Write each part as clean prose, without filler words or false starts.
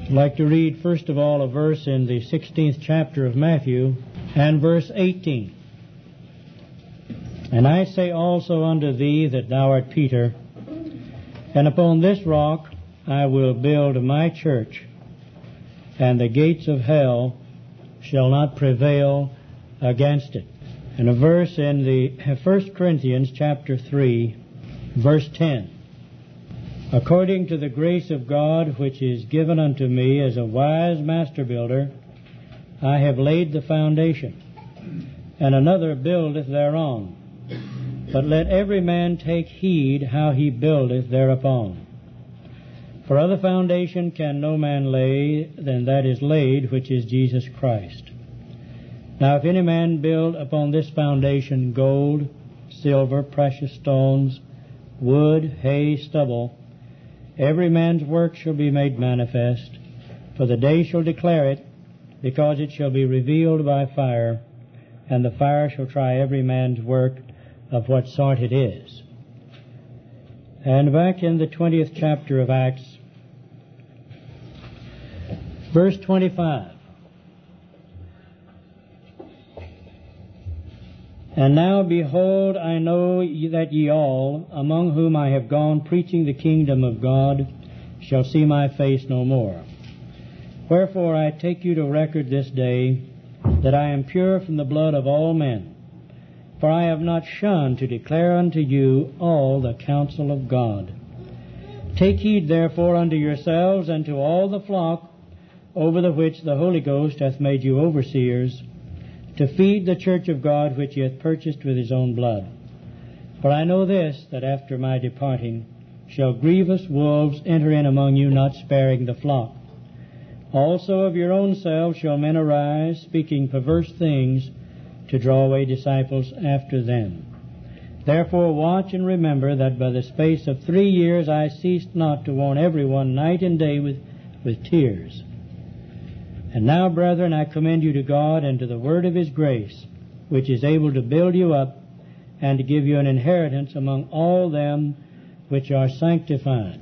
I'd like to read first of all a verse in the 16th chapter of Matthew and verse 18. And I say also unto thee that thou art Peter, and upon this rock I will build my church, and the gates of hell shall not prevail against it. And a verse in the 1 Corinthians chapter 3, verse 10. According to the grace of God which is given unto me as a wise master builder, I have laid the foundation, and another buildeth thereon. But let every man take heed how he buildeth thereupon. For other foundation can no man lay than that is laid, which is Jesus Christ. Now if any man build upon this foundation gold, silver, precious stones, wood, hay, stubble, every man's work shall be made manifest, for the day shall declare it, because it shall be revealed by fire, and the fire shall try every man's work of what sort it is. And back in the 20th chapter of Acts, verse 25. And now, behold, I know that ye all, among whom I have gone preaching the kingdom of God, shall see my face no more. Wherefore I take you to record this day, that I am pure from the blood of all men. For I have not shunned to declare unto you all the counsel of God. Take heed therefore unto yourselves and to all the flock, over the which the Holy Ghost hath made you overseers, to feed the church of God which he hath purchased with his own blood. For I know this, that after my departing shall grievous wolves enter in among you, not sparing the flock. Also of your own selves shall men arise, speaking perverse things, to draw away disciples after them. Therefore watch and remember that by the space of 3 years I ceased not to warn every one night and day with tears. And now, brethren, I commend you to God and to the word of his grace, which is able to build you up and to give you an inheritance among all them which are sanctified.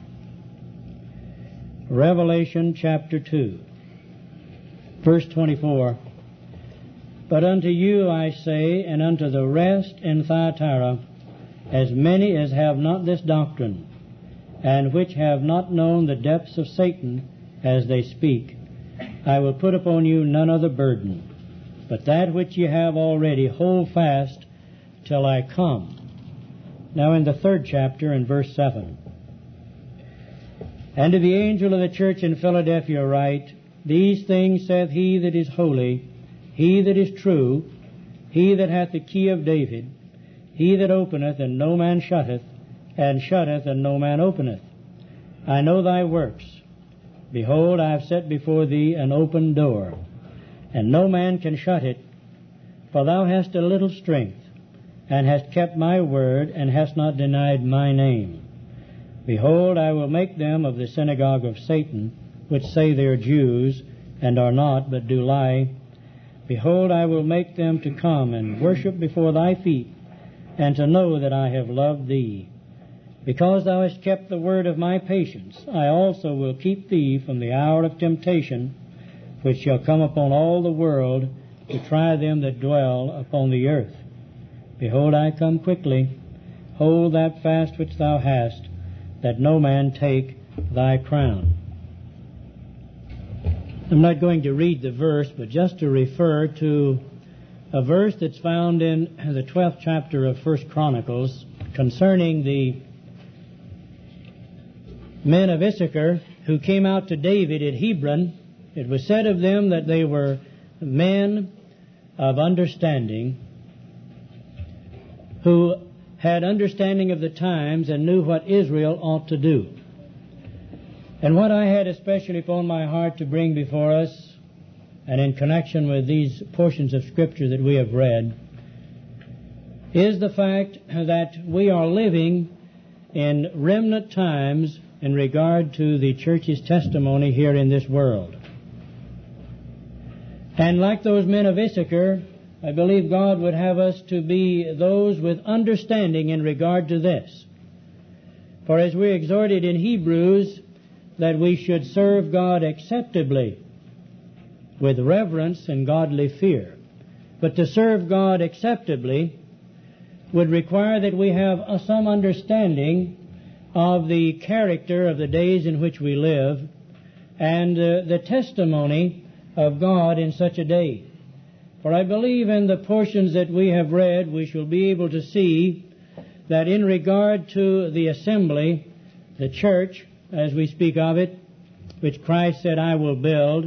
Revelation chapter 2, verse 24. But unto you I say, and unto the rest in Thyatira, as many as have not this doctrine, and which have not known the depths of Satan as they speak, I will put upon you none other burden, but that which ye have already hold fast till I come. Now in the 3rd chapter, in verse 7. And to the angel of the church in Philadelphia write, These things saith he that is holy, he that is true, he that hath the key of David, he that openeth and no man shutteth, and shutteth and no man openeth. I know thy works. Behold, I have set before thee an open door, and no man can shut it. For thou hast a little strength, and hast kept my word, and hast not denied my name. Behold, I will make them of the synagogue of Satan, which say they are Jews, and are not, but do lie. Behold, I will make them to come and worship before thy feet, and to know that I have loved thee. Because thou hast kept the word of my patience, I also will keep thee from the hour of temptation, which shall come upon all the world, to try them that dwell upon the earth. Behold, I come quickly. Hold that fast which thou hast, that no man take thy crown. I'm not going to read the verse, but just to refer to a verse that's found in the 12th chapter of 1 Chronicles concerning the men of Issachar who came out to David at Hebron. It was said of them that they were men of understanding, who had understanding of the times and knew what Israel ought to do. And what I had especially upon my heart to bring before us, and in connection with these portions of Scripture that we have read, is the fact that we are living in remnant times in regard to the church's testimony here in this world. And like those men of Issachar, I believe God would have us to be those with understanding in regard to this. For as we exhorted in Hebrews, that we should serve God acceptably with reverence and godly fear. But to serve God acceptably would require that we have some understanding of the character of the days in which we live and the testimony of God in such a day. For I believe in the portions that we have read, we shall be able to see that in regard to the assembly, the church, as we speak of it, which Christ said, I will build,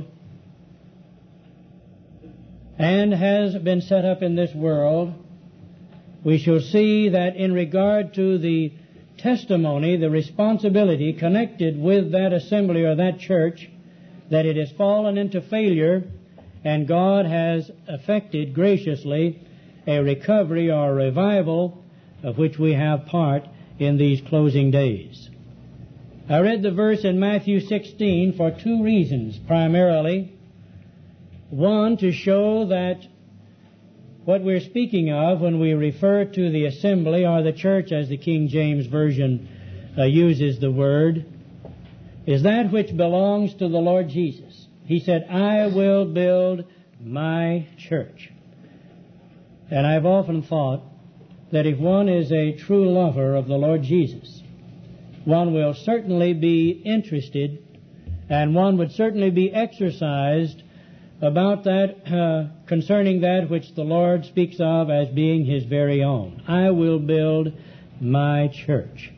and has been set up in this world, we shall see that in regard to the testimony, the responsibility connected with that assembly or that church, that it has fallen into failure, and God has effected graciously a recovery or a revival of which we have part in these closing days. I read the verse in Matthew 16 for two reasons, primarily. One, to show that what we're speaking of when we refer to the assembly or the church, as the King James Version uses the word, is that which belongs to the Lord Jesus. He said, I will build my church. And I've often thought that if one is a true lover of the Lord Jesus, one will certainly be interested and one would certainly be exercised about that, concerning that which the Lord speaks of as being His very own. I will build my church.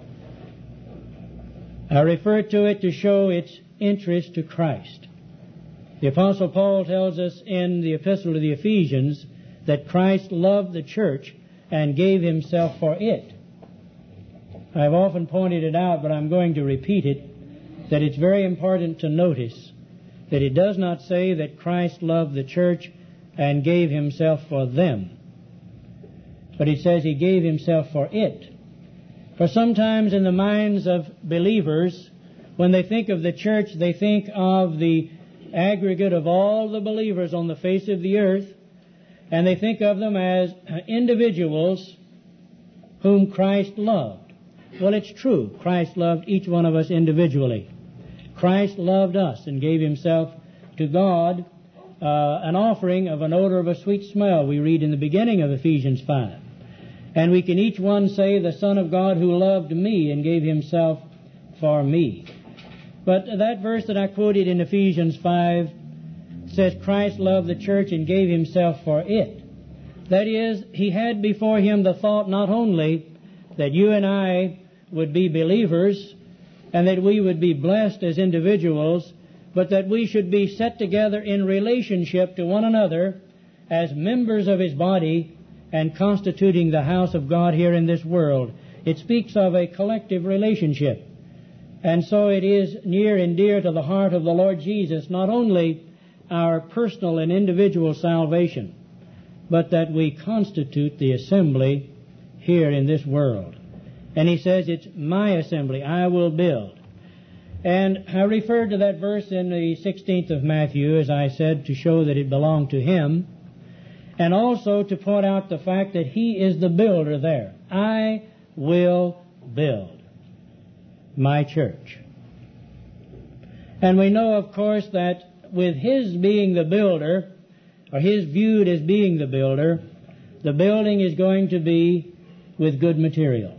I refer to it to show its interest to Christ. The Apostle Paul tells us in the Epistle to the Ephesians that Christ loved the church and gave Himself for it. I've often pointed it out, but I'm going to repeat it, that it's very important to notice that it does not say that Christ loved the church and gave Himself for them, but it says He gave Himself for it. For sometimes in the minds of believers, when they think of the church, they think of the aggregate of all the believers on the face of the earth, and they think of them as individuals whom Christ loved. Well, it's true. Christ loved each one of us individually. Christ loved us and gave Himself to God, an offering of an odor of a sweet smell, we read in the beginning of Ephesians 5. And we can each one say, the Son of God who loved me and gave Himself for me. But that verse that I quoted in Ephesians 5 says Christ loved the church and gave Himself for it. That is, He had before Him the thought not only that you and I would be believers and that we would be blessed as individuals, but that we should be set together in relationship to one another as members of His body and constituting the house of God here in this world. It speaks of a collective relationship. And so it is near and dear to the heart of the Lord Jesus, not only our personal and individual salvation, but that we constitute the assembly here in this world. And He says, it's my assembly, I will build. And I referred to that verse in the 16th of Matthew, as I said, to show that it belonged to Him, and also to point out the fact that He is the builder there. I will build my church. And we know, of course, that with His being the builder, or His viewed as being the builder, the building is going to be with good material.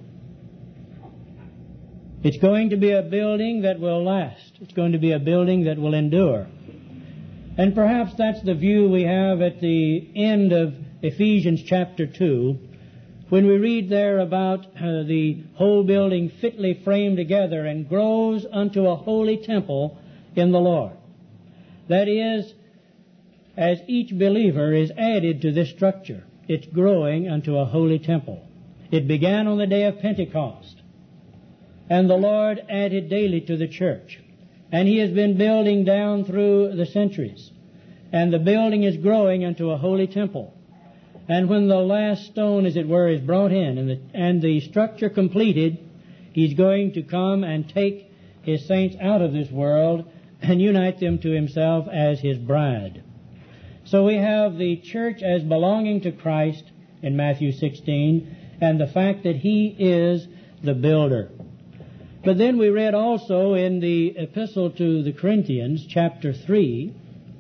It's going to be a building that will last. It's going to be a building that will endure. And perhaps that's the view we have at the end of Ephesians chapter 2, when we read there about the whole building fitly framed together and grows unto a holy temple in the Lord. That is, as each believer is added to this structure, it's growing unto a holy temple. It began on the day of Pentecost, and the Lord added daily to the church. And He has been building down through the centuries. And the building is growing into a holy temple. And when the last stone, as it were, is brought in and the structure completed, He's going to come and take His saints out of this world and unite them to Himself as His bride. So we have the church as belonging to Christ in Matthew 16, and the fact that He is the builder. But then we read also in the Epistle to the Corinthians, chapter 3,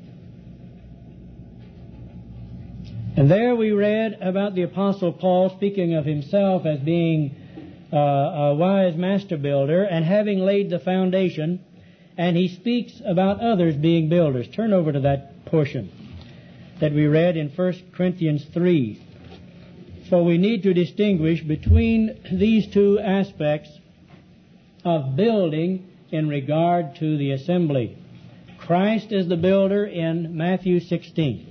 and there we read about the Apostle Paul speaking of himself as being a wise master builder and having laid the foundation, and he speaks about others being builders. Turn over to that portion that we read in 1 Corinthians 3. For we need to distinguish between these two aspects of building in regard to the assembly. Christ is the builder in Matthew 16.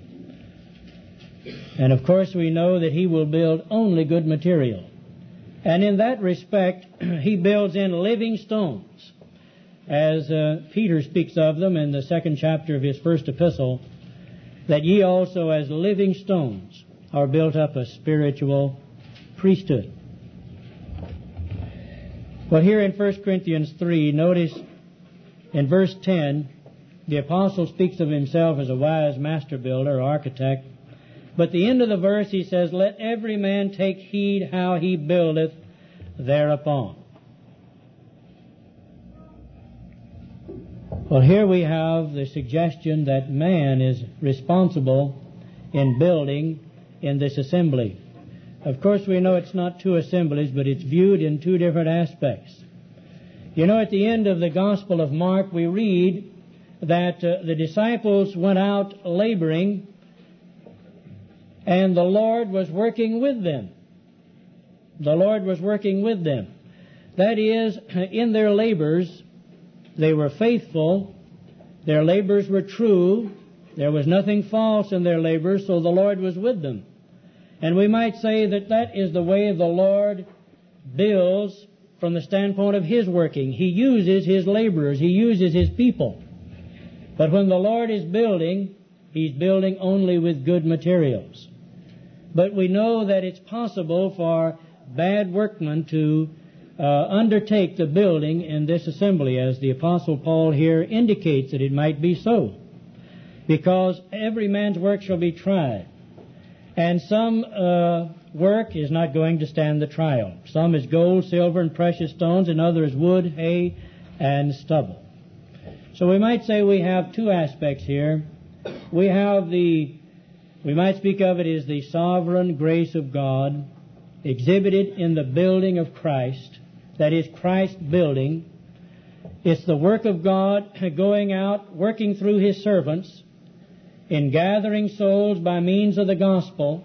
And of course we know that He will build only good material. And in that respect, He builds in living stones, as Peter speaks of them in the 2nd chapter of his first epistle, that ye also as living stones are built up a spiritual priesthood. Well, here in 1 Corinthians 3, notice in verse 10, the apostle speaks of himself as a wise master builder or architect. But at the end of the verse he says, let every man take heed how he buildeth thereupon. Well, here we have the suggestion that man is responsible in building in this assembly. Of course, we know it's not two assemblies, but it's viewed in two different aspects. You know, at the end of the Gospel of Mark, we read that the disciples went out laboring, and the Lord was working with them. The Lord was working with them. That is, in their labors, they were faithful. Their labors were true. There was nothing false in their labors, so the Lord was with them. And we might say that that is the way the Lord builds from the standpoint of His working. He uses His laborers. He uses His people. But when the Lord is building, He's building only with good materials. But we know that it's possible for bad workmen to undertake the building in this assembly, as the Apostle Paul here indicates that it might be so. Because every man's work shall be tried. And some work is not going to stand the trial. Some is gold, silver, and precious stones, and other is wood, hay, and stubble. So we might say we have two aspects here. We might speak of it as the sovereign grace of God exhibited in the building of Christ. That is, Christ building. It's the work of God going out, working through His servants, in gathering souls by means of the gospel.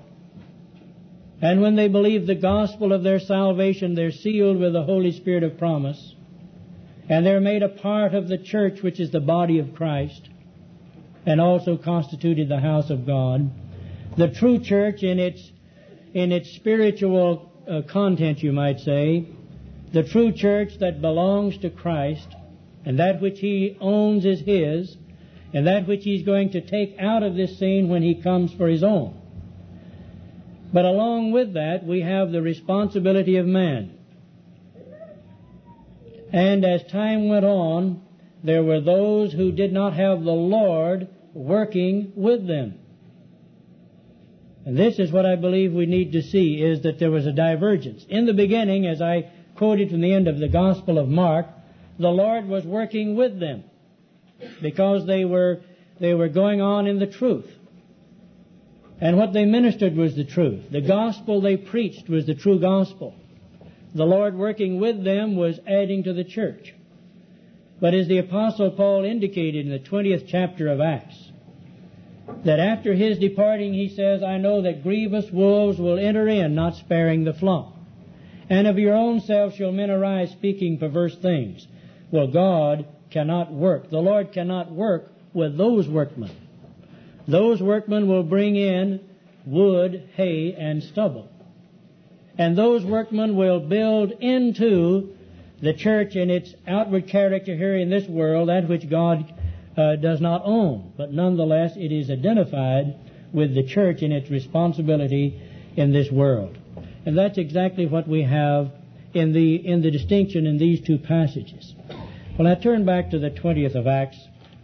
And when they believe the gospel of their salvation, they're sealed with the Holy Spirit of promise. And they're made a part of the church, which is the body of Christ, and also constituted the house of God. The true church in its spiritual content, you might say, the true church that belongs to Christ, and that which He owns is His, and that which He's going to take out of this scene when He comes for His own. But along with that, we have the responsibility of man. And as time went on, there were those who did not have the Lord working with them. And this is what I believe we need to see, is that there was a divergence. In the beginning, as I quoted from the end of the Gospel of Mark, the Lord was working with them, because they were going on in the truth. And what they ministered was the truth. The gospel they preached was the true gospel. The Lord working with them was adding to the church. But as the Apostle Paul indicated in the 20th chapter of Acts, that after his departing, he says, I know that grievous wolves will enter in, not sparing the flock. And of your own selves shall men arise speaking perverse things. Well, God cannot work. The Lord cannot work with those workmen. Those workmen will bring in wood, hay, and stubble. And those workmen will build into the church in its outward character here in this world, that which God does not own. But nonetheless, it is identified with the church in its responsibility in this world. And that's exactly what we have in the distinction in these two passages. Well, I turn back to the 20th of Acts.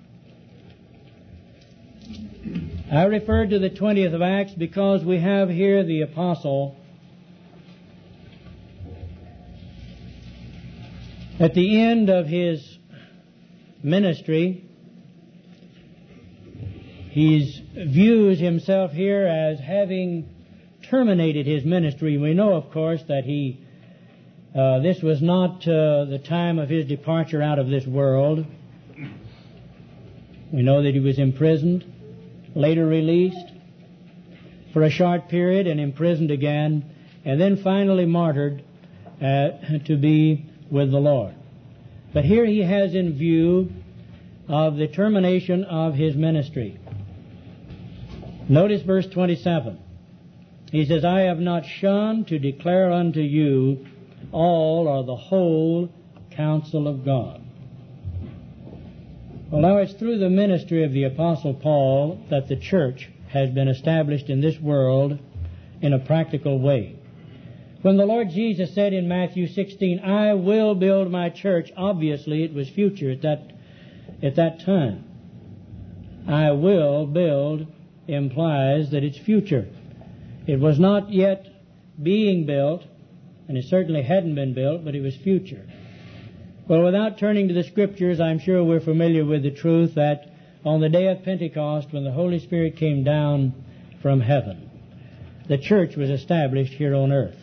I referred to the 20th of Acts because we have here the apostle At the end of his ministry, he views himself here as having terminated his ministry. We know, of course, that this was not the time of his departure out of this world. We know that he was imprisoned, later released for a short period and imprisoned again, and then finally martyred to be with the Lord. But here he has in view of the termination of his ministry. Notice verse 27. He says, I have not shunned to declare unto you all or the whole counsel of God. Well, now it's through the ministry of the Apostle Paul that the church has been established in this world in a practical way. When the Lord Jesus said in Matthew 16, I will build my church, obviously it was future at that time. I will build implies that it's future. It was not yet being built, and it certainly hadn't been built, but it was future. Well, without turning to the Scriptures, I'm sure we're familiar with the truth that on the day of Pentecost, when the Holy Spirit came down from heaven, the church was established here on earth.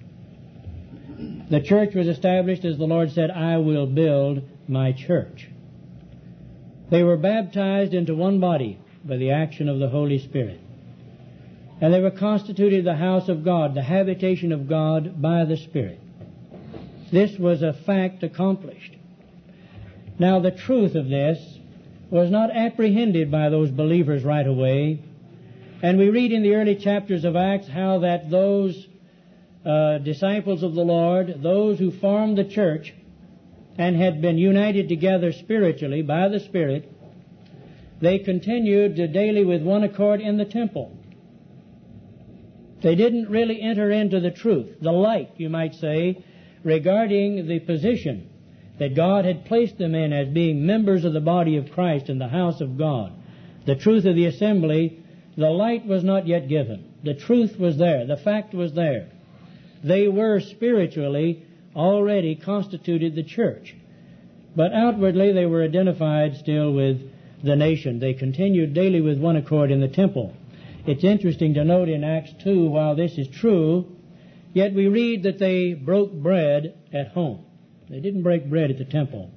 The church was established, as the Lord said, I will build my church. They were baptized into one body by the action of the Holy Spirit. And they were constituted the house of God, the habitation of God by the Spirit. This was a fact accomplished. Now, the truth of this was not apprehended by those believers right away. And we read in the early chapters of Acts how that those disciples of the Lord, those who formed the church and had been united together spiritually by the Spirit, they continued daily with one accord in the temple. They didn't really enter into the truth, the light, you might say, regarding the position that God had placed them in as being members of the body of Christ in the house of God. The truth of the assembly, the light was not yet given. The truth was there. The fact was there. They were spiritually already constituted the church. But outwardly they were identified still with the nation. They continued daily with one accord in the temple. It's interesting to note in Acts 2, while this is true, yet we read that they broke bread at home. They didn't break bread at the temple.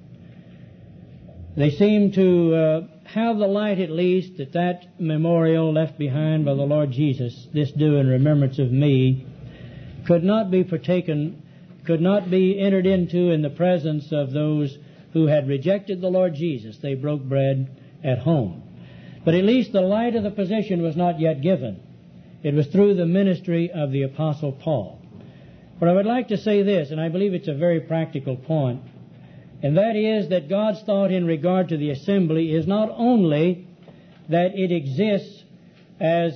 They seem to have the light, at least, that memorial left behind by the Lord Jesus, this do in remembrance of me, could not be partaken, could not be entered into in the presence of those who had rejected the Lord Jesus. They broke bread at home. But at least the light of the position was not yet given. It was through the ministry of the Apostle Paul. But I would like to say this, and I believe it's a very practical point, and that is that God's thought in regard to the assembly is not only that it exists as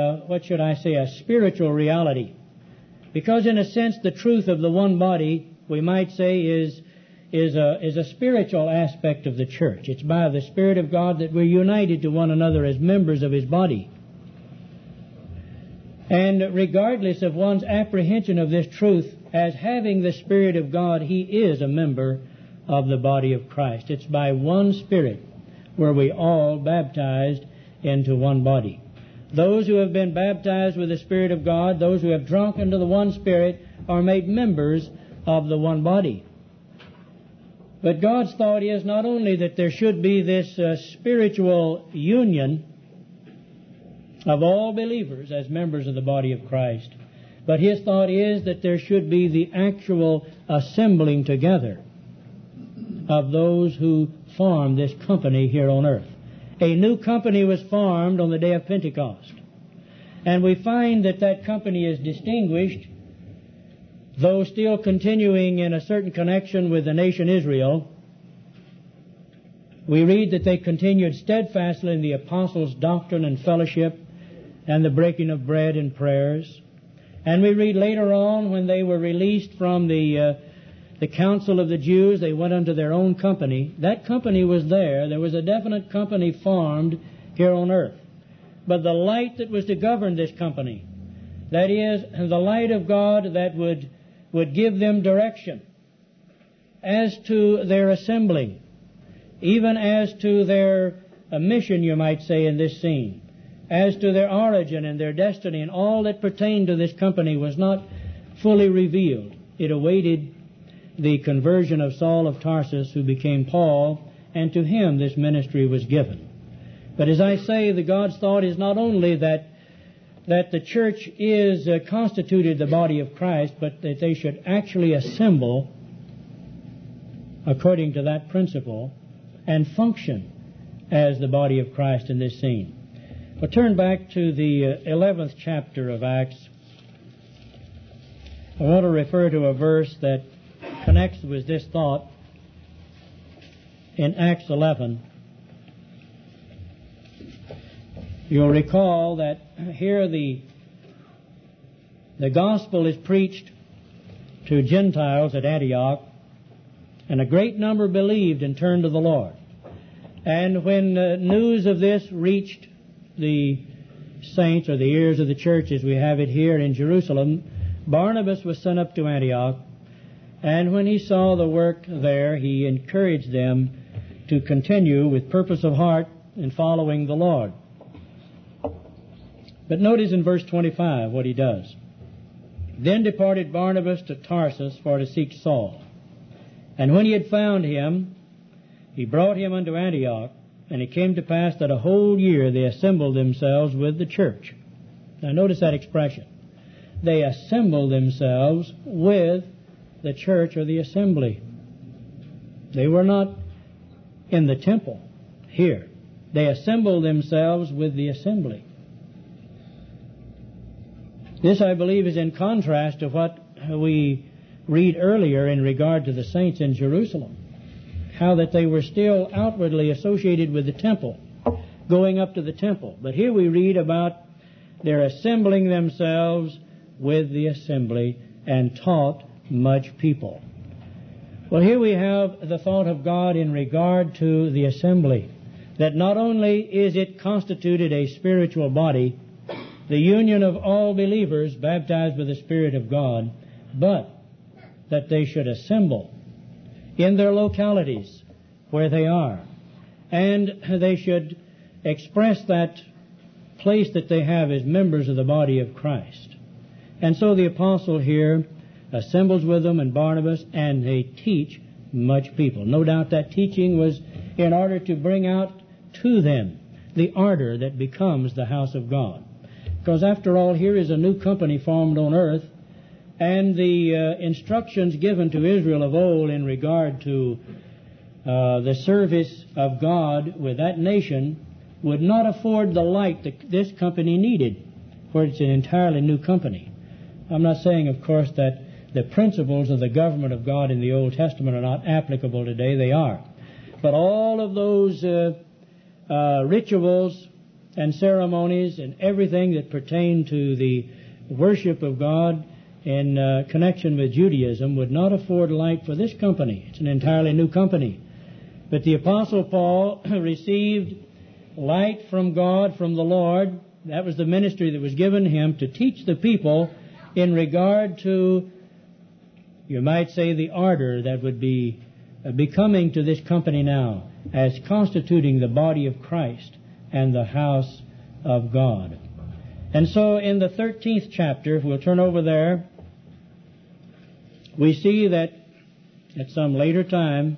a spiritual reality. Because in a sense the truth of the one body, we might say, is a spiritual aspect of the church. It's by the Spirit of God that we're united to one another as members of His body. And regardless of one's apprehension of this truth, as having the Spirit of God, he is a member of the body of Christ. It's by one Spirit where we all baptized into one body. Those who have been baptized with the Spirit of God, those who have drunk into the one Spirit, are made members of the one body. But God's thought is not only that there should be this spiritual union of all believers as members of the body of Christ, but His thought is that there should be the actual assembling together of those who form this company here on earth. A new company was formed on the day of Pentecost. And we find that that company is distinguished, though still continuing in a certain connection with the nation Israel. We read that they continued steadfastly in the apostles' doctrine and fellowship and the breaking of bread and prayers. And we read later on, when they were released from the council of the Jews, they went unto their own company. That company was there. There was a definite company formed here on earth. But the light that was to govern this company, that is, the light of God that would give them direction as to their assembling, even as to their mission, you might say, in this scene, as to their origin and their destiny, and all that pertained to this company was not fully revealed. It awaited the conversion of Saul of Tarsus, who became Paul, and to him this ministry was given. But as I say, the God's thought is not only that the church is constituted the body of Christ, but that they should actually assemble according to that principle and function as the body of Christ in this scene. Well, turn back to the 11th chapter of Acts. I want to refer to a verse that connects with this thought in Acts 11. You'll recall that here the gospel is preached to Gentiles at Antioch, and a great number believed and turned to the Lord. And when news of this reached the saints, or the ears of the church as we have it here in Jerusalem, Barnabas was sent up to Antioch, and when he saw the work there, he encouraged them to continue with purpose of heart in following the Lord. But notice in verse 25 what he does. Then departed Barnabas to Tarsus for to seek Saul. And when he had found him, he brought him unto Antioch. And it came to pass that a whole year they assembled themselves with the church. Now notice that expression. They assembled themselves with the church, or the assembly. They were not in the temple here. They assembled themselves with the assembly. This, I believe, is in contrast to what we read earlier in regard to the saints in Jerusalem. How that they were still outwardly associated with the temple, going up to the temple. But here we read about their assembling themselves with the assembly and taught much people. Well, here we have the thought of God in regard to the assembly, that not only is it constituted a spiritual body, the union of all believers baptized with the Spirit of God, but that they should assemble in their localities where they are, and they should express that place that they have as members of the body of Christ. And so the apostle here assembles with them and Barnabas, and they teach much people. No doubt that teaching was in order to bring out to them the ardor that becomes the house of God. Because after all, here is a new company formed on earth, and the instructions given to Israel of old in regard to the service of God with that nation would not afford the light that this company needed, for it's an entirely new company. I'm not saying, of course, that the principles of the government of God in the Old Testament are not applicable today. They are. But all of those rituals and ceremonies and everything that pertain to the worship of God in connection with Judaism would not afford light for this company. It's an entirely new company. But the Apostle Paul received light from God, from the Lord. That was the ministry that was given him to teach the people in regard to, you might say, the ardor that would be becoming to this company now as constituting the body of Christ and the house of God. And so in the 13th chapter, if we'll turn over there, we see that at some later time,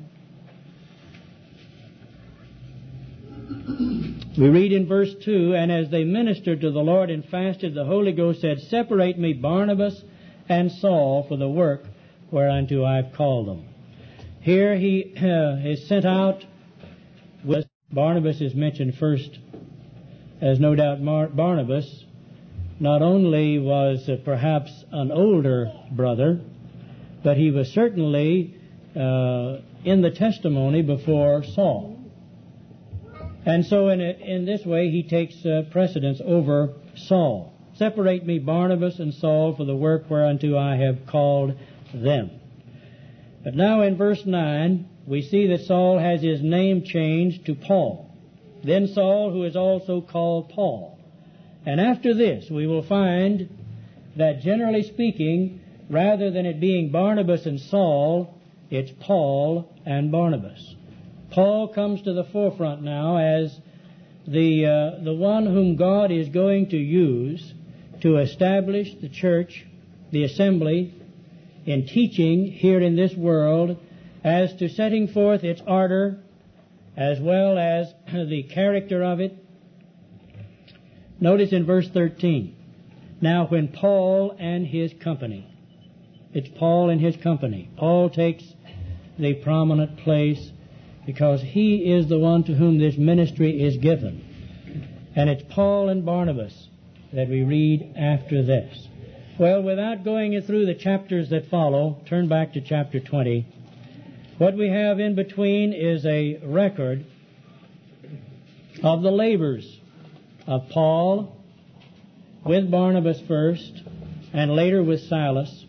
we read in verse 2, and as they ministered to the Lord and fasted, the Holy Ghost said, Separate me Barnabas and Saul for the work whereunto I have called them. Here he is sent out with Barnabas is mentioned first, as no doubt Barnabas not only was perhaps an older brother, but he was certainly in the testimony before Saul. And so in this way he takes precedence over Saul. Separate me Barnabas and Saul for the work whereunto I have called them. But now in verse 9 we see that Saul has his name changed to Paul. Then Saul, who is also called Paul. And after this we will find that generally speaking, rather than it being Barnabas and Saul, it's Paul and Barnabas. Paul comes to the forefront now as the one whom God is going to use to establish the church, the assembly, in teaching here in this world, as to setting forth its order as well as the character of it. Notice in verse 13, now when Paul and his company, it's Paul and his company. Paul takes the prominent place because he is the one to whom this ministry is given. And it's Paul and Barnabas that we read after this. Well, without going through the chapters that follow, turn back to chapter 20. What we have in between is a record of the labors of Paul with Barnabas first and later with Silas.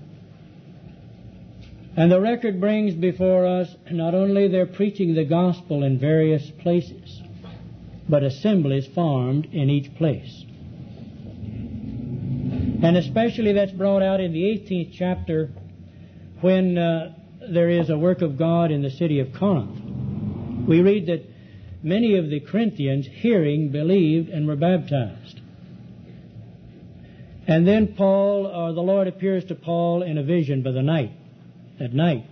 And the record brings before us not only their preaching the gospel in various places, but assemblies formed in each place. And especially that's brought out in the 18th chapter when there is a work of God in the city of Corinth. We read that many of the Corinthians, hearing, believed and were baptized. And then the Lord appears to Paul in a vision by the night, at night,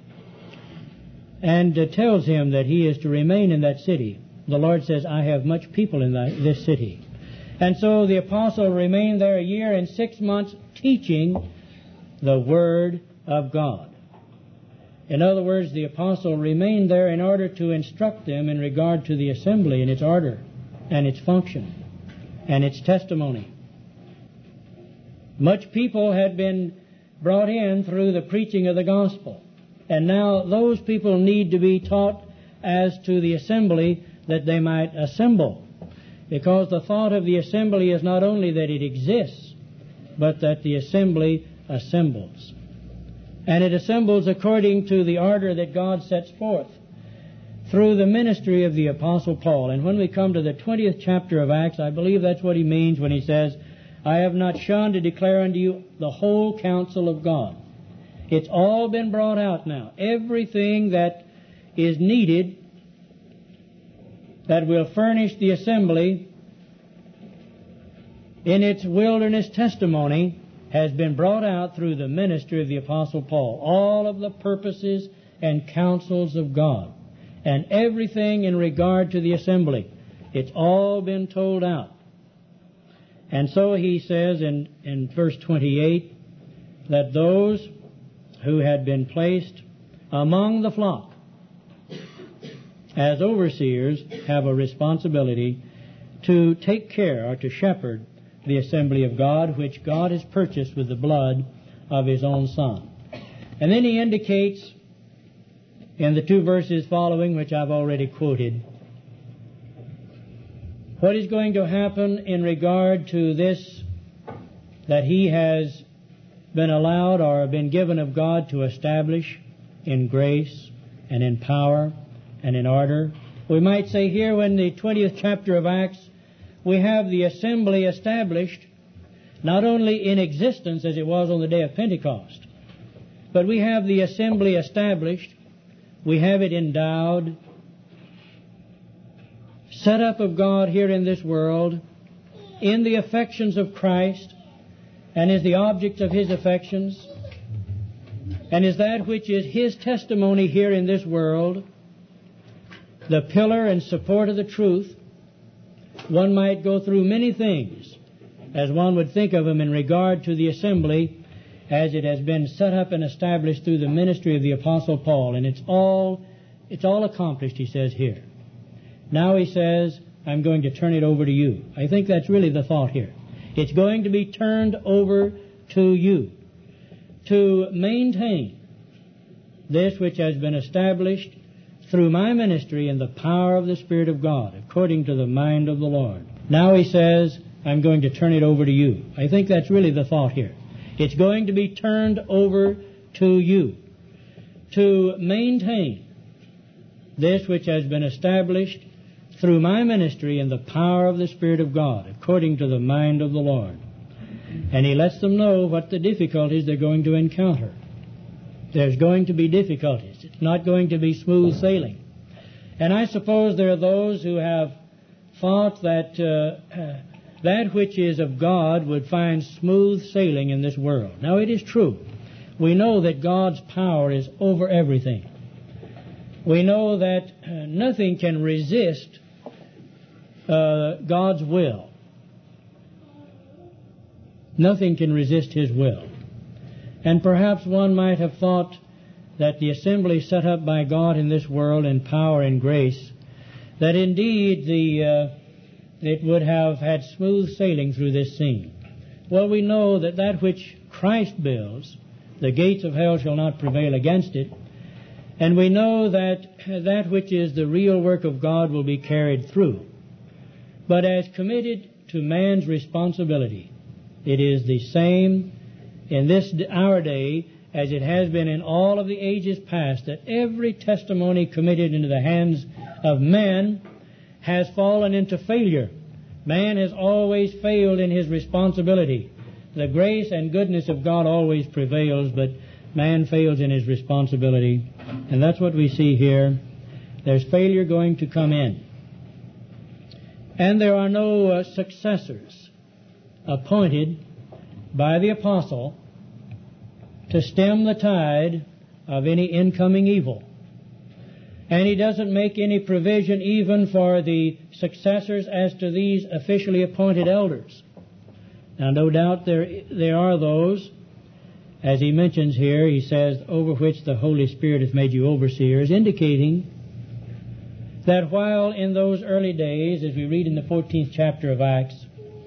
and tells him that he is to remain in that city. The Lord says, I have much people in this city. And so the apostle remained there a year and 6 months teaching the Word of God. In other words, the apostle remained there in order to instruct them in regard to the assembly and its order and its function and its testimony. Much people had been brought in through the preaching of the gospel. And now those people need to be taught as to the assembly that they might assemble. Because the thought of the assembly is not only that it exists, but that the assembly assembles. And it assembles according to the order that God sets forth through the ministry of the Apostle Paul. And when we come to the 20th chapter of Acts, I believe that's what he means when he says, I have not shunned to declare unto you the whole counsel of God. It's all been brought out now. Everything that is needed that will furnish the assembly in its wilderness testimony has been brought out through the ministry of the Apostle Paul. All of the purposes and counsels of God and everything in regard to the assembly. It's all been told out. And so he says in verse 28 that those who had been placed among the flock as overseers have a responsibility to take care or to shepherd the assembly of God, which God has purchased with the blood of His own Son. And then he indicates in the 2 verses following, which I've already quoted, what is going to happen in regard to this that he has been allowed or been given of God to establish in grace and in power and in order. We might say here in the 20th chapter of Acts, we have the assembly established not only in existence as it was on the day of Pentecost, but we have the assembly established, we have it endowed, set up of God here in this world, in the affections of Christ, and is the object of His affections, and is that which is His testimony here in this world, the pillar and support of the truth. One might go through many things as one would think of them in regard to the assembly as it has been set up and established through the ministry of the Apostle Paul. And it's all accomplished, he says here. Now he says, I'm going to turn it over to you. I think that's really the thought here. It's going to be turned over to you to maintain this which has been established through my ministry in the power of the Spirit of God, according to the mind of the Lord. Now he says, I'm going to turn it over to you. I think that's really the thought here. It's going to be turned over to you to maintain this which has been established through my ministry in the power of the Spirit of God, according to the mind of the Lord. And he lets them know what the difficulties they're going to encounter. There's going to be difficulties. It's not going to be smooth sailing. And I suppose there are those who have thought that that which is of God would find smooth sailing in this world. Now, it is true. We know that God's power is over everything. We know that nothing can resist God's will. Nothing can resist His will. And perhaps one might have thought that the assembly set up by God in this world in power and grace, that indeed it would have had smooth sailing through this scene. Well, we know that that which Christ builds, the gates of hell shall not prevail against it. And we know that that which is the real work of God will be carried through. But as committed to man's responsibility, it is the same in this our day as it has been in all of the ages past, that every testimony committed into the hands of man has fallen into failure. Man has always failed in his responsibility. The grace and goodness of God always prevails, but man fails in his responsibility. And that's what we see here. There's failure going to come in. And there are no successors appointed by the apostle to stem the tide of any incoming evil. And he doesn't make any provision even for the successors as to these officially appointed elders. Now, no doubt there are those, as he mentions here, he says, over which the Holy Spirit hath made you overseers, indicating that while in those early days, as we read in the 14th chapter of Acts,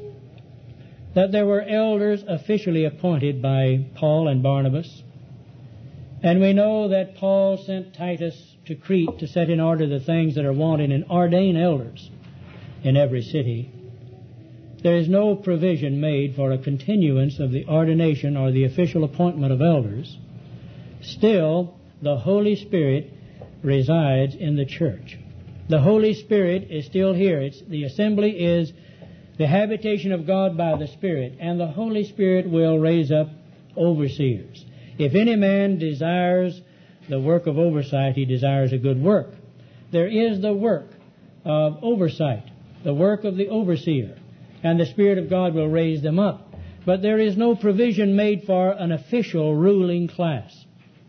that there were elders officially appointed by Paul and Barnabas. And we know that Paul sent Titus to Crete to set in order the things that are wanted and ordain elders in every city. There is no provision made for a continuance of the ordination or the official appointment of elders. Still, the Holy Spirit resides in the church. The Holy Spirit is still here. The assembly is the habitation of God by the Spirit, and the Holy Spirit will raise up overseers. If any man desires the work of oversight, he desires a good work. There is the work of oversight, the work of the overseer, and the Spirit of God will raise them up. But there is no provision made for an official ruling class.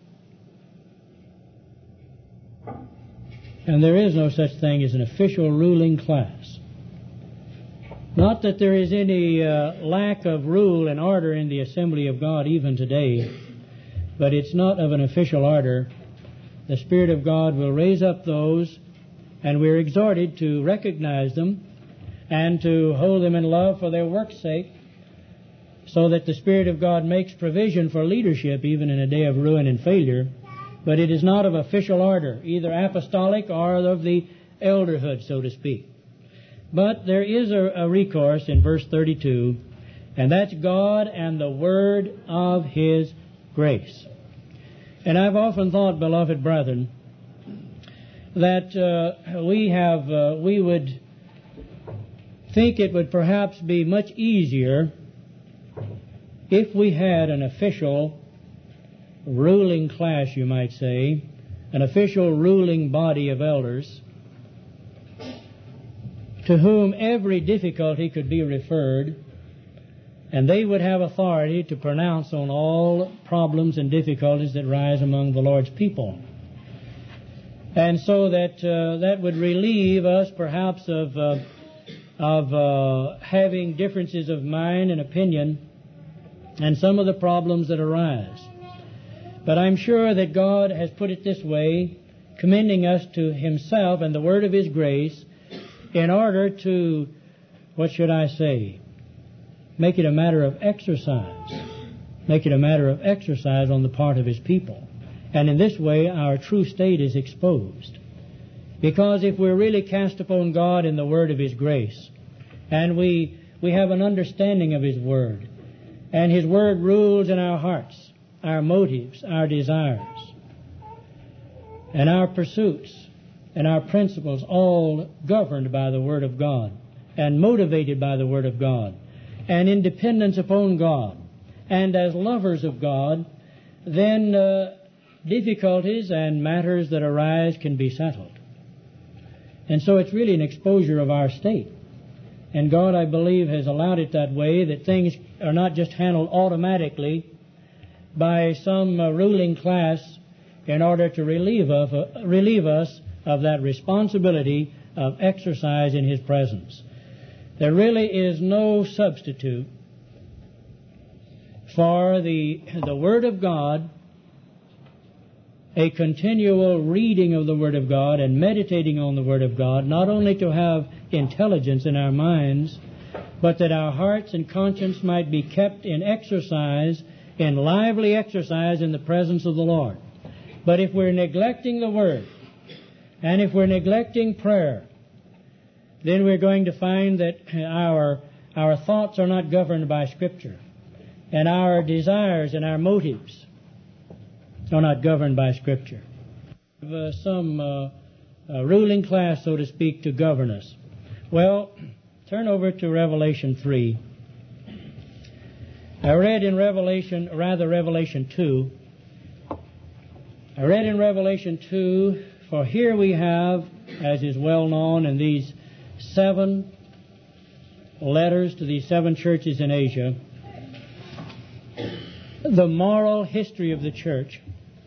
And there is no such thing as an official ruling class. Not that there is any lack of rule and order in the assembly of God even today, but it's not of an official order. The Spirit of God will raise up those, and we're exhorted to recognize them and to hold them in love for their work's sake, so that the Spirit of God makes provision for leadership even in a day of ruin and failure. But it is not of official order, either apostolic or of the elderhood, so to speak. But there is a recourse in verse 32, and that's God and the Word of His grace. And I've often thought, beloved brethren, that we would think it would perhaps be much easier if we had an official ruling class, you might say, an official ruling body of elders to whom every difficulty could be referred, and they would have authority to pronounce on all problems and difficulties that rise among the Lord's people. And so that would relieve us perhaps of having differences of mind and opinion and some of the problems that arise. But I'm sure that God has put it this way, commending us to Himself and the Word of His grace, in order to, what should I say, make it a matter of exercise. Make it a matter of exercise on the part of His people. And in this way, our true state is exposed. Because if we're really cast upon God in the Word of His grace, and we have an understanding of His Word, and His Word rules in our hearts, our motives, our desires, and our pursuits, and our principles, all governed by the Word of God, and motivated by the Word of God, and in dependence upon God, and as lovers of God, then difficulties and matters that arise can be settled. And so it's really an exposure of our state. And God, I believe, has allowed it that way, that things are not just handled automatically by some ruling class in order to relieve us of that responsibility of exercise in His presence. There really is no substitute for the Word of God, a continual reading of the Word of God and meditating on the Word of God, not only to have intelligence in our minds, but that our hearts and conscience might be kept in exercise, in lively exercise in the presence of the Lord. But if we're neglecting the Word, and if we're neglecting prayer, then we're going to find that our thoughts are not governed by Scripture, and our desires and our motives are not governed by Scripture. Some ruling class, so to speak, to govern us. Well, turn over to Revelation 3. I read in Revelation 2. I read in Revelation 2, for here we have, as is well known in these 7 letters to these 7 churches in Asia, the moral history of the church,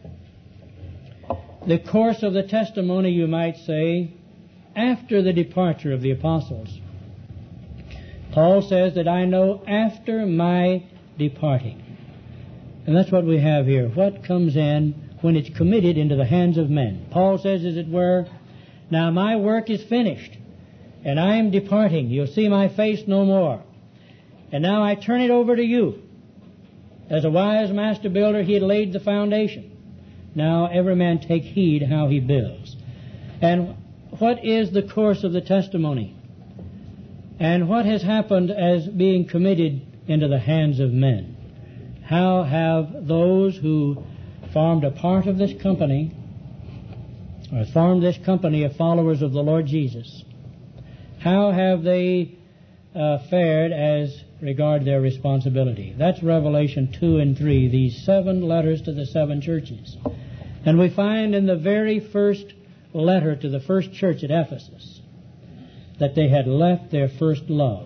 the course of the testimony, you might say, after the departure of the apostles. Paul says that I know after my departing. And that's what we have here. What comes in when it's committed into the hands of men. Paul says, as it were, now my work is finished, and I am departing. You'll see my face no more. And now I turn it over to you. As a wise master builder, he had laid the foundation. Now every man take heed how he builds. And what is the course of the testimony? And what has happened as being committed into the hands of men? How have those who formed a part of this company, or formed this company of followers of the Lord Jesus, how have they fared as regard their responsibility? That's Revelation 2 and 3, these 7 letters to the 7 churches. And we find in the very first letter to the first church at Ephesus that they had left their first love.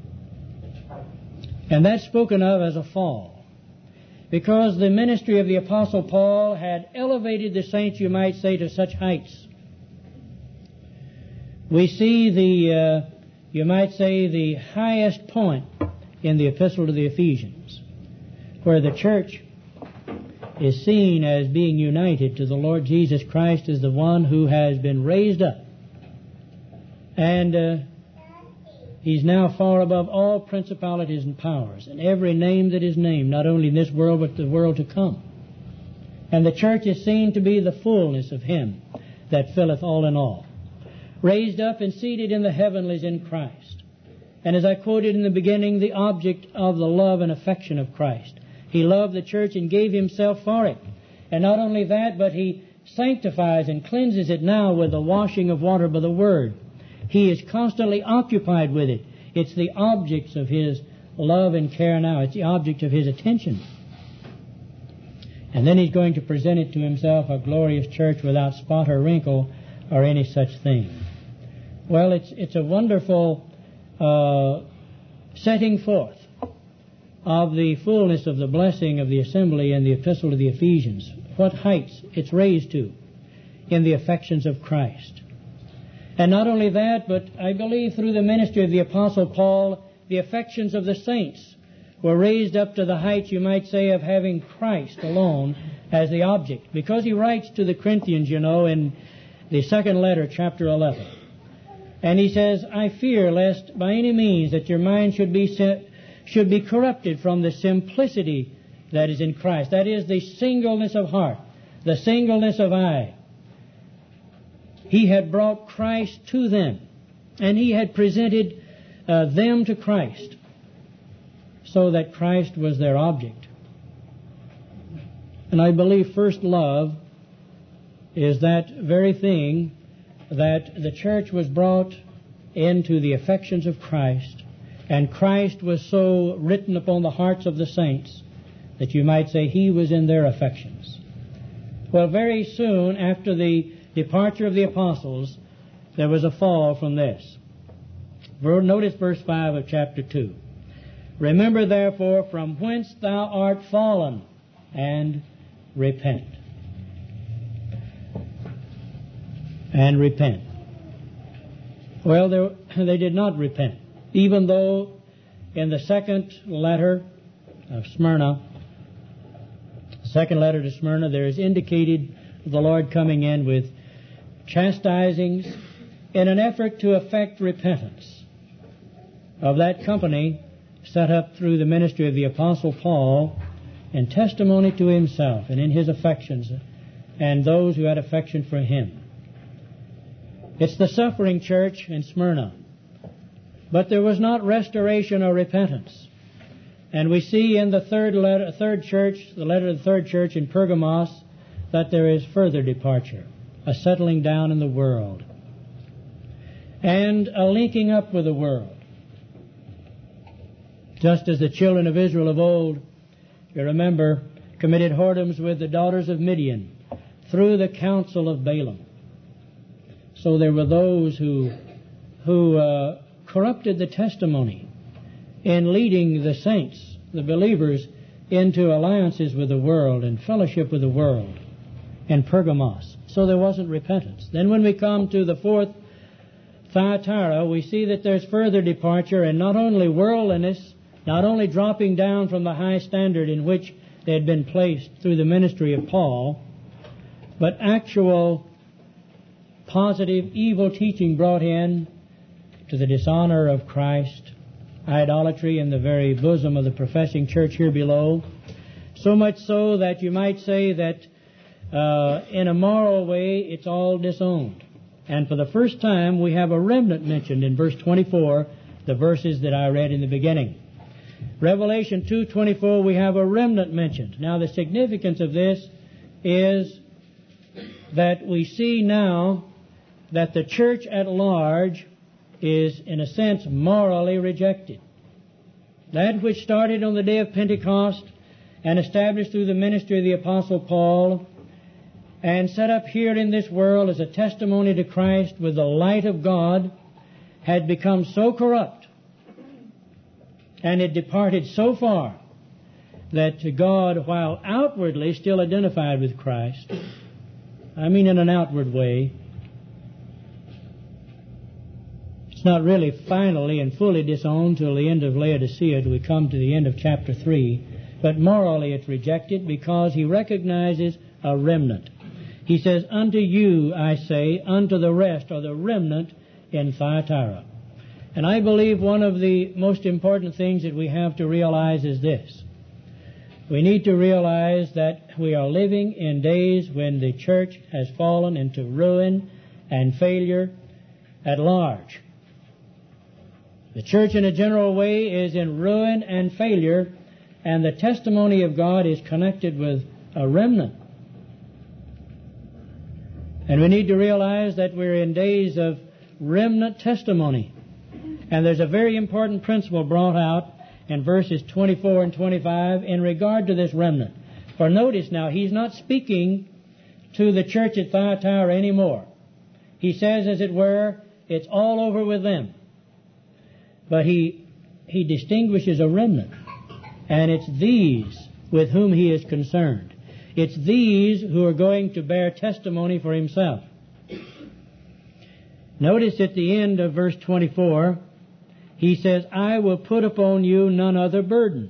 And that's spoken of as a fall, because the ministry of the Apostle Paul had elevated the saints, you might say, to such heights. We see you might say, the highest point in the Epistle to the Ephesians, where the church is seen as being united to the Lord Jesus Christ as the one who has been raised up. And He's now far above all principalities and powers, and every name that is named, not only in this world, but the world to come. And the church is seen to be the fullness of Him that filleth all in all, raised up and seated in the heavenlies in Christ. And as I quoted in the beginning, the object of the love and affection of Christ. He loved the church and gave Himself for it. And not only that, but He sanctifies and cleanses it now with the washing of water by the Word. He is constantly occupied with it. It's the objects of His love and care now. It's the object of His attention. And then He's going to present it to Himself, a glorious church without spot or wrinkle or any such thing. Well, it's a wonderful setting forth of the fullness of the blessing of the assembly in the Epistle to the Ephesians. What heights it's raised to in the affections of Christ. And not only that, but I believe through the ministry of the Apostle Paul, the affections of the saints were raised up to the heights, you might say, of having Christ alone as the object. Because he writes to the Corinthians, you know, in the second letter, chapter 11. And he says, I fear lest by any means that your mind should be corrupted from the simplicity that is in Christ. That is, the singleness of heart, the singleness of eye. He had brought Christ to them, and He had presented them to Christ, so that Christ was their object. And I believe first love is that very thing, that the church was brought into the affections of Christ, and Christ was so written upon the hearts of the saints that you might say He was in their affections. Well, very soon after the departure of the apostles, there was a fall from this. Notice verse 5 of chapter 2. Remember therefore from whence thou art fallen, and repent. And repent. Well, they did not repent, even though in the second letter of Smyrna, there is indicated the Lord coming in with chastisings in an effort to effect repentance of that company set up through the ministry of the Apostle Paul in testimony to himself and in his affections and those who had affection for him. It's the suffering church in Smyrna. But there was not restoration or repentance. And we see in the letter of the third church in Pergamos, that there is further departure, a settling down in the world, and a linking up with the world. Just as the children of Israel of old, you remember, committed whoredoms with the daughters of Midian through the counsel of Balaam. So there were those who corrupted the testimony in leading the saints, the believers, into alliances with the world and fellowship with the world in Pergamos. So there wasn't repentance. Then when we come to the fourth Thyatira, we see that there's further departure, and not only worldliness, not only dropping down from the high standard in which they had been placed through the ministry of Paul, but actual positive evil teaching brought in to the dishonor of Christ, idolatry in the very bosom of the professing church here below, so much so that you might say that in a moral way it's all disowned. And for the first time we have a remnant mentioned in verse 24, the verses that I read in the beginning. Revelation 2:24, we have a remnant mentioned. Now the significance of this is that we see now that the church at large is, in a sense, morally rejected. That which started on the day of Pentecost and established through the ministry of the Apostle Paul and set up here in this world as a testimony to Christ with the light of God had become so corrupt and it departed so far that God, while outwardly still identified with Christ, I mean in an outward way, it's not really finally and fully disowned till the end of Laodicea, till we come to the end of chapter 3. But morally it's rejected because he recognizes a remnant. He says, unto you, I say, unto the rest, or the remnant in Thyatira. And I believe one of the most important things that we have to realize is this. We need to realize that we are living in days when the church has fallen into ruin and failure at large. The church in a general way is in ruin and failure, and the testimony of God is connected with a remnant. And we need to realize that we're in days of remnant testimony. And there's a very important principle brought out in verses 24 and 25 in regard to this remnant. For notice now, he's not speaking to the church at Thyatira anymore. He says, as it were, it's all over with them. But he distinguishes a remnant. And it's these with whom he is concerned. It's these who are going to bear testimony for himself. Notice at the end of verse 24, he says, I will put upon you none other burden,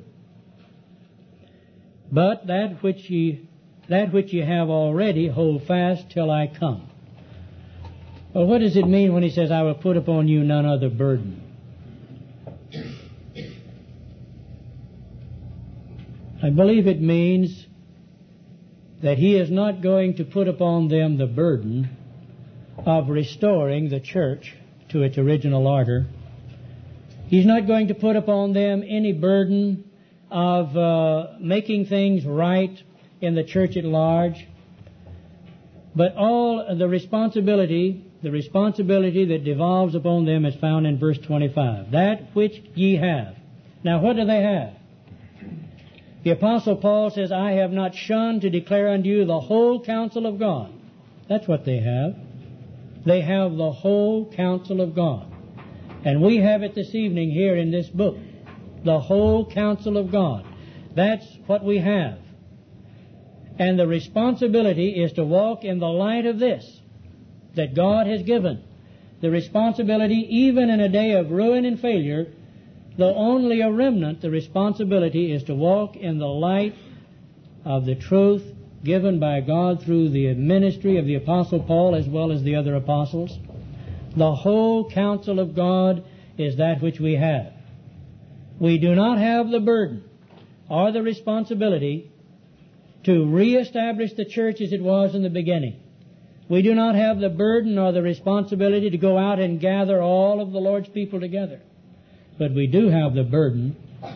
but that which ye have already hold fast till I come. Well, what does it mean when he says, I will put upon you none other burden? I believe it means that he is not going to put upon them the burden of restoring the church to its original order. He's not going to put upon them any burden of making things right in the church at large, but all the responsibility that devolves upon them is found in verse 25. That which ye have. Now, what do they have? The Apostle Paul says, I have not shunned to declare unto you the whole counsel of God. That's what they have. They have the whole counsel of God. And we have it this evening here in this book. The whole counsel of God. That's what we have. And the responsibility is to walk in the light of this that God has given. The responsibility, even in a day of ruin and failure, though only a remnant, the responsibility is to walk in the light of the truth given by God through the ministry of the Apostle Paul as well as the other apostles. The whole counsel of God is that which we have. We do not have the burden or the responsibility to reestablish the church as it was in the beginning. We do not have the burden or the responsibility to go out and gather all of the Lord's people together. But we do have the burden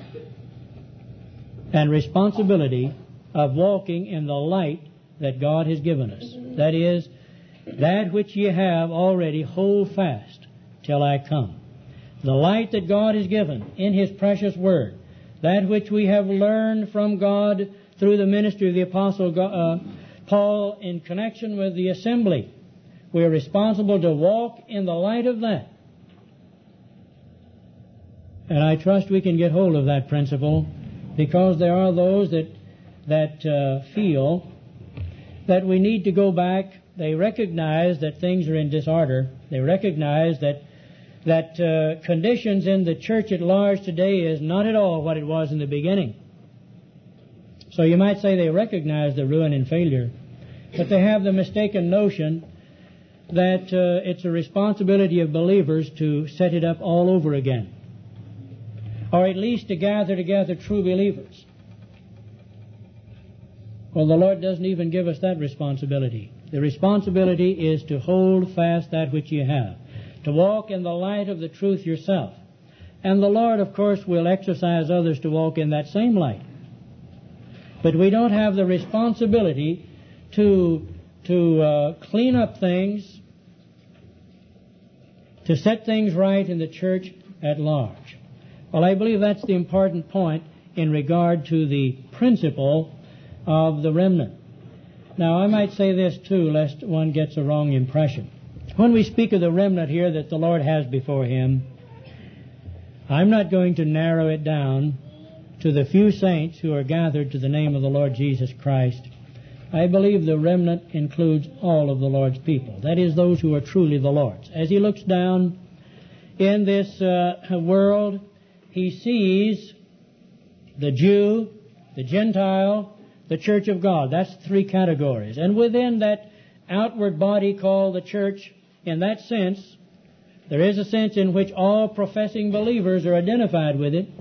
and responsibility of walking in the light that God has given us. That is, that which ye have already hold fast till I come. The light that God has given in His precious Word, that which we have learned from God through the ministry of the Apostle Paul in connection with the assembly. We are responsible to walk in the light of that. And I trust we can get hold of that principle, because there are those that feel that we need to go back. They recognize that things are in disorder. They recognize that conditions in the church at large today is not at all what it was in the beginning. So you might say they recognize the ruin and failure, but they have the mistaken notion that it's a responsibility of believers to set it up all over again, or at least to gather together true believers. Well, the Lord doesn't even give us that responsibility. The responsibility is to hold fast that which you have, to walk in the light of the truth yourself. And the Lord, of course, will exercise others to walk in that same light. But we don't have the responsibility to clean up things, to set things right in the church at large. Well, I believe that's the important point in regard to the principle of the remnant. Now, I might say this too, lest one gets a wrong impression. When we speak of the remnant here that the Lord has before Him, I'm not going to narrow it down to the few saints who are gathered to the name of the Lord Jesus Christ. I believe the remnant includes all of the Lord's people. That is, those who are truly the Lord's. As He looks down in this world, He sees the Jew, the Gentile, the church of God. That's three categories. And within that outward body called the church, in that sense, there is a sense in which all professing believers are identified with it.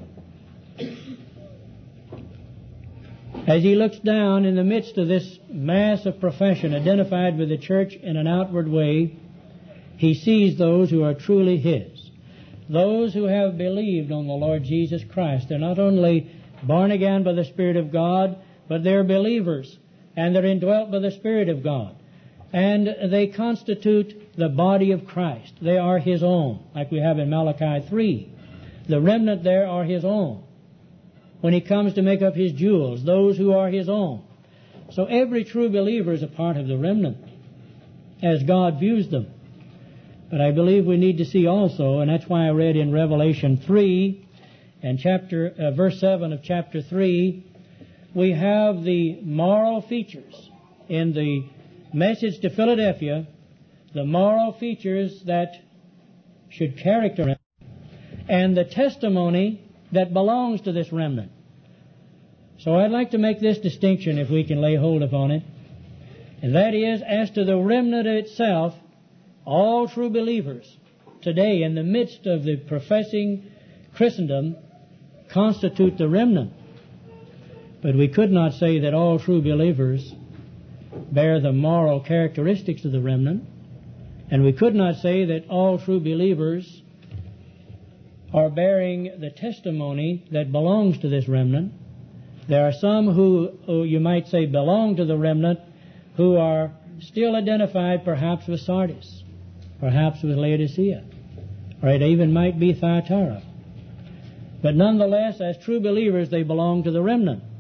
As He looks down in the midst of this mass of profession identified with the church in an outward way, He sees those who are truly His. Those who have believed on the Lord Jesus Christ. They're not only born again by the Spirit of God, but they're believers, and they're indwelt by the Spirit of God. And they constitute the body of Christ. They are His own, like we have in Malachi 3. The remnant there are His own. When He comes to make up His jewels, those who are His own. So every true believer is a part of the remnant, as God views them. But I believe we need to see also, and that's why I read in Revelation 3 and verse 7 of chapter 3, we have the moral features in the message to Philadelphia, the moral features that should characterize and the testimony that belongs to this remnant. So I'd like to make this distinction, if we can lay hold upon it, and that is, as to the remnant itself, all true believers today in the midst of the professing Christendom constitute the remnant. But we could not say that all true believers bear the moral characteristics of the remnant, and we could not say that all true believers are bearing the testimony that belongs to this remnant. There are some who you might say belong to the remnant who are still identified perhaps with Sardis, perhaps with Laodicea, or it even might be Thyatira. But nonetheless, as true believers, they belong to the remnant.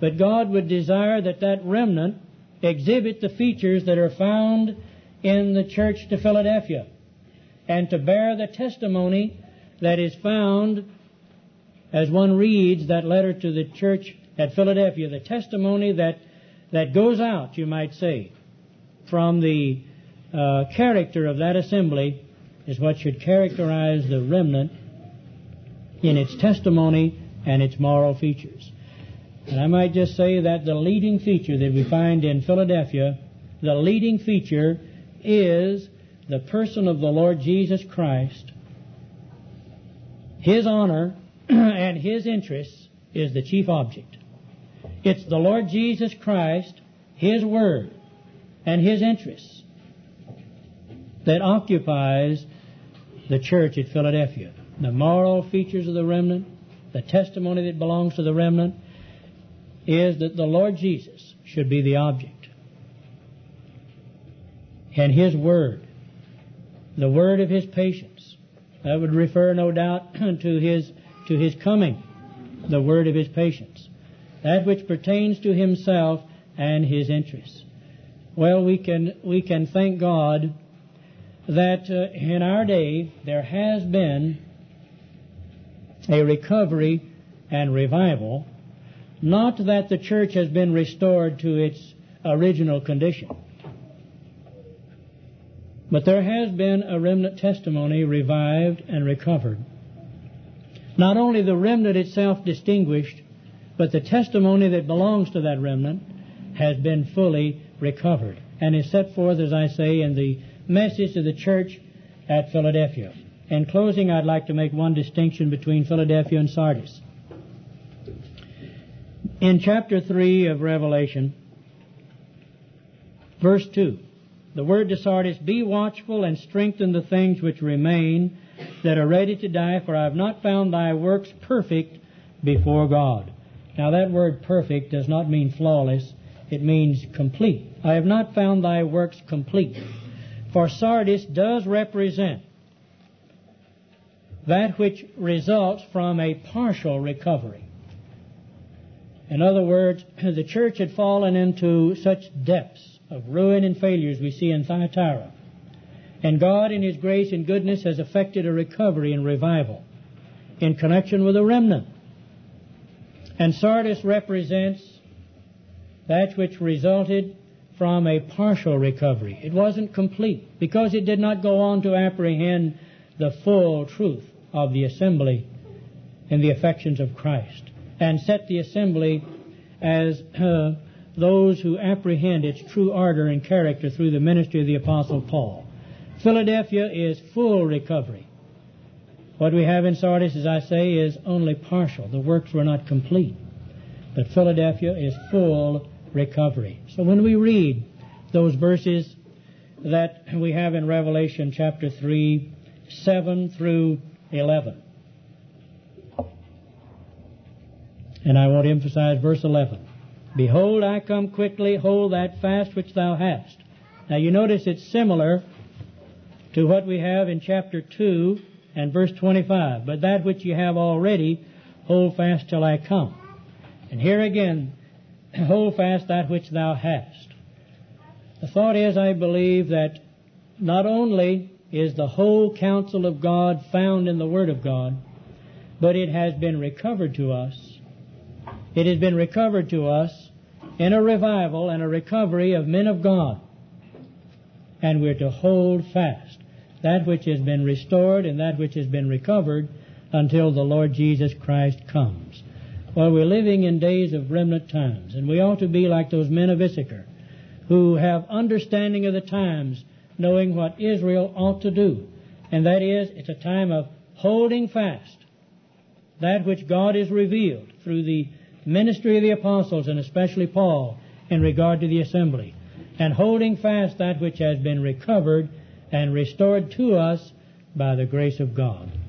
but God would desire that that remnant exhibit the features that are found in the church to Philadelphia, and to bear the testimony that is found, as one reads that letter to the church at Philadelphia, the testimony that goes out, you might say, from the character of that assembly is what should characterize the remnant in its testimony and its moral features. And I might just say that the leading feature that we find in Philadelphia, the leading feature is the person of the Lord Jesus Christ. His honor and His interests is the chief object. It's the Lord Jesus Christ, His Word, and His interests that occupies the church at Philadelphia. The moral features of the remnant, the testimony that belongs to the remnant, is that the Lord Jesus should be the object. And His Word, the word of His patience, that would refer no doubt to His coming, the word of His patience, that which pertains to Himself and His interests. Well, we can thank God that in our day there has been a recovery and revival. Not that the church has been restored to its original condition, but there has been a remnant testimony revived and recovered. Not only the remnant itself distinguished, but the testimony that belongs to that remnant has been fully recovered and is set forth, as I say, in the message to the church at Philadelphia. In closing, I'd like to make one distinction between Philadelphia and Sardis. In chapter 3 of Revelation, verse 2, the word to Sardis, "Be watchful and strengthen the things which remain that are ready to die, for I have not found thy works perfect before God." Now that word perfect does not mean flawless. It means complete. I have not found thy works complete. For Sardis does represent that which results from a partial recovery. In other words, the church had fallen into such depths of ruin and failures we see in Thyatira. And God in His grace and goodness has effected a recovery and revival in connection with a remnant. And Sardis represents that which resulted from a partial recovery. It wasn't complete because it did not go on to apprehend the full truth of the assembly and the affections of Christ, and set the assembly as those who apprehend its true ardor and character through the ministry of the Apostle Paul. Philadelphia is full recovery. What we have in Sardis, as I say, is only partial. The works were not complete. But Philadelphia is full recovery. So when we read those verses that we have in Revelation chapter 3, 7 through 11, and I want to emphasize verse 11. "Behold, I come quickly, hold that fast which thou hast." Now you notice it's similar to what we have in chapter 2 and verse 25. "But that which you have already, hold fast till I come." And here again, hold fast that which thou hast. The thought is, I believe, that not only is the whole counsel of God found in the Word of God, but it has been recovered to us. It has been recovered to us in a revival and a recovery of men of God. And we're to hold fast that which has been restored and that which has been recovered until the Lord Jesus Christ comes. Well, we're living in days of remnant times, and we ought to be like those men of Issachar who have understanding of the times, knowing what Israel ought to do. And that is, it's a time of holding fast that which God has revealed through the ministry of the apostles, and especially Paul, in regard to the assembly, and holding fast that which has been recovered and restored to us by the grace of God.